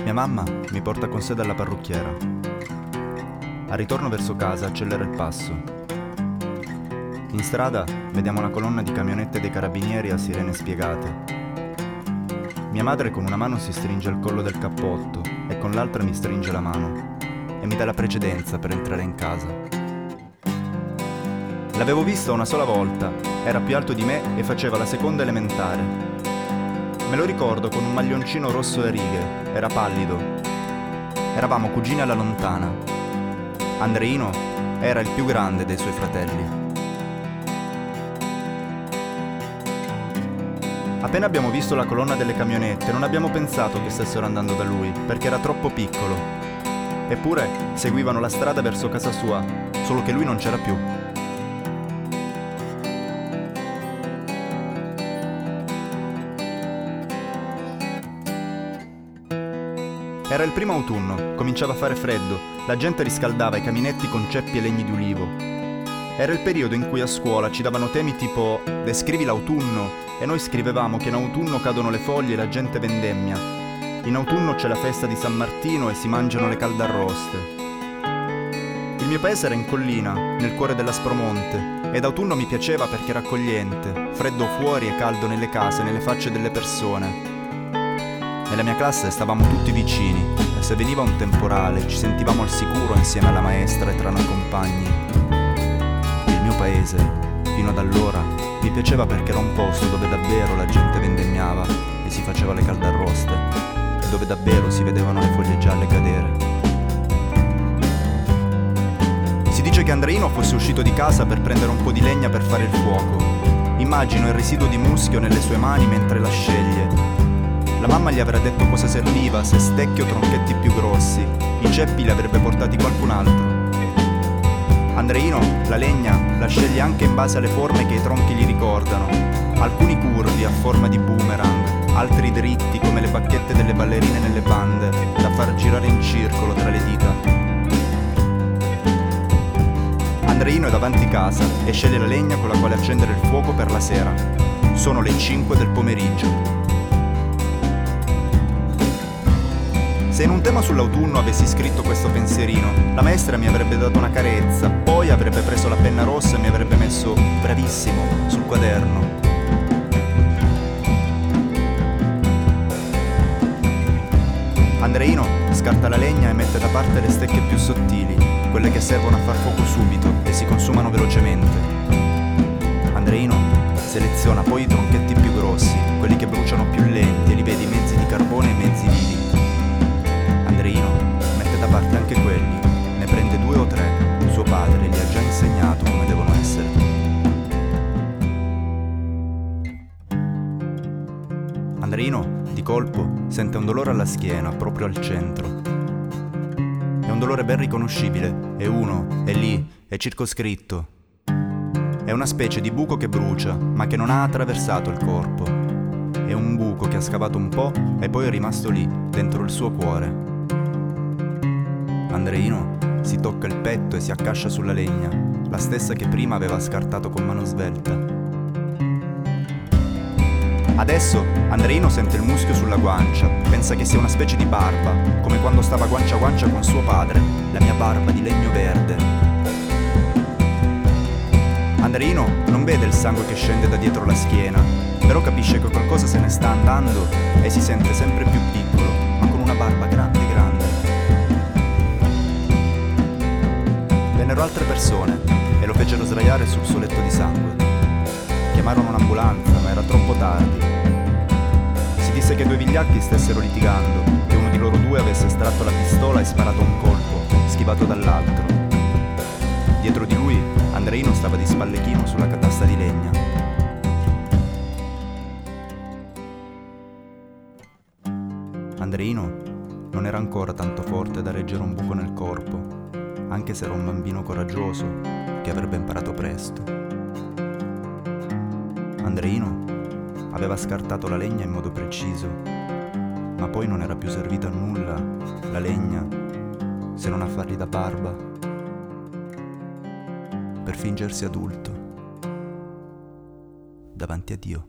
Mia mamma mi porta con sé dalla parrucchiera. Al ritorno verso casa accelera il passo. In strada vediamo una colonna di camionette dei carabinieri a sirene spiegate. Mia madre con una mano si stringe il collo del cappotto e con l'altra mi stringe la mano e mi dà la precedenza per entrare in casa. L'avevo vista una sola volta, era più alto di me e faceva la seconda elementare. Me lo ricordo con un maglioncino rosso a righe, era pallido. Eravamo cugini alla lontana. Andreino era il più grande dei suoi fratelli. Appena abbiamo visto la colonna delle camionette non abbiamo pensato che stessero andando da lui, perché era troppo piccolo. Eppure seguivano la strada verso casa sua, solo che lui non c'era più. Era il primo autunno, cominciava a fare freddo, la gente riscaldava i caminetti con ceppi e legni di ulivo. Era il periodo in cui a scuola ci davano temi tipo «Descrivi l'autunno» e noi scrivevamo che in autunno cadono le foglie e la gente vendemmia. In autunno c'è la festa di San Martino e si mangiano le caldarroste. Il mio paese era in collina, nel cuore dell'Aspromonte, ed autunno mi piaceva perché era accogliente, freddo fuori e caldo nelle case, nelle facce delle persone. Nella mia classe stavamo tutti vicini e se veniva un temporale ci sentivamo al sicuro insieme alla maestra e tra noi compagni. Il mio paese, fino ad allora, mi piaceva perché era un posto dove davvero la gente vendemmiava e si faceva le caldarroste e dove davvero si vedevano le foglie gialle cadere. Si dice che Andreino fosse uscito di casa per prendere un po' di legna per fare il fuoco. Immagino il residuo di muschio nelle sue mani mentre la sceglie. La mamma gli avrà detto cosa serviva, se stecchi o tronchetti più grossi. I ceppi li avrebbe portati qualcun altro. Andreino, la legna, la sceglie anche in base alle forme che i tronchi gli ricordano. Alcuni curvi a forma di boomerang, altri dritti come le bacchette delle ballerine nelle bande, da far girare in circolo tra le dita. Andreino è davanti casa e sceglie la legna con la quale accendere il fuoco per la sera. Sono le 5 del pomeriggio. Se in un tema sull'autunno avessi scritto questo pensierino, la maestra mi avrebbe dato una carezza, poi avrebbe preso la penna rossa e mi avrebbe messo bravissimo sul quaderno. Andreino scarta la legna e mette da parte le stecche più sottili, quelle che servono a far fuoco subito e si consumano velocemente. Andreino seleziona poi i tronchetti più grossi, quelli che bruciano più lenti e li vedi mezzi di carbone e mezzi vivi. Andreino mette da parte anche quelli, ne prende 2 o 3, suo padre gli ha già insegnato come devono essere. Andreino, di colpo, sente un dolore alla schiena, proprio al centro. È un dolore ben riconoscibile, è uno, è lì, è circoscritto. È una specie di buco che brucia, ma che non ha attraversato il corpo. È un buco che ha scavato un po' e poi è rimasto lì, dentro il suo cuore. Andreino si tocca il petto e si accascia sulla legna, la stessa che prima aveva scartato con mano svelta. Adesso Andreino sente il muschio sulla guancia, pensa che sia una specie di barba, come quando stava guancia a guancia con suo padre, la mia barba di legno verde. Andreino non vede il sangue che scende da dietro la schiena, però capisce che qualcosa se ne sta andando e si sente sempre più piccolo, ma con una barba grande grande. Vennero altre persone e lo fecero sdraiare sul suo letto di sangue. Chiamarono un'ambulanza, ma era troppo tardi. Si disse che 2 vigliacchi stessero litigando, che uno di loro 2 avesse estratto la pistola e sparato un colpo, schivato dall'altro. Dietro di lui, Andreino stava di spalle chino sulla catasta di legna. Andreino non era ancora tanto forte da reggere un buco nel corpo, anche se era un bambino coraggioso che avrebbe imparato presto. Andreino aveva scartato la legna in modo preciso, ma poi non era più servita a nulla la legna se non a fargli da barba per fingersi adulto davanti a Dio.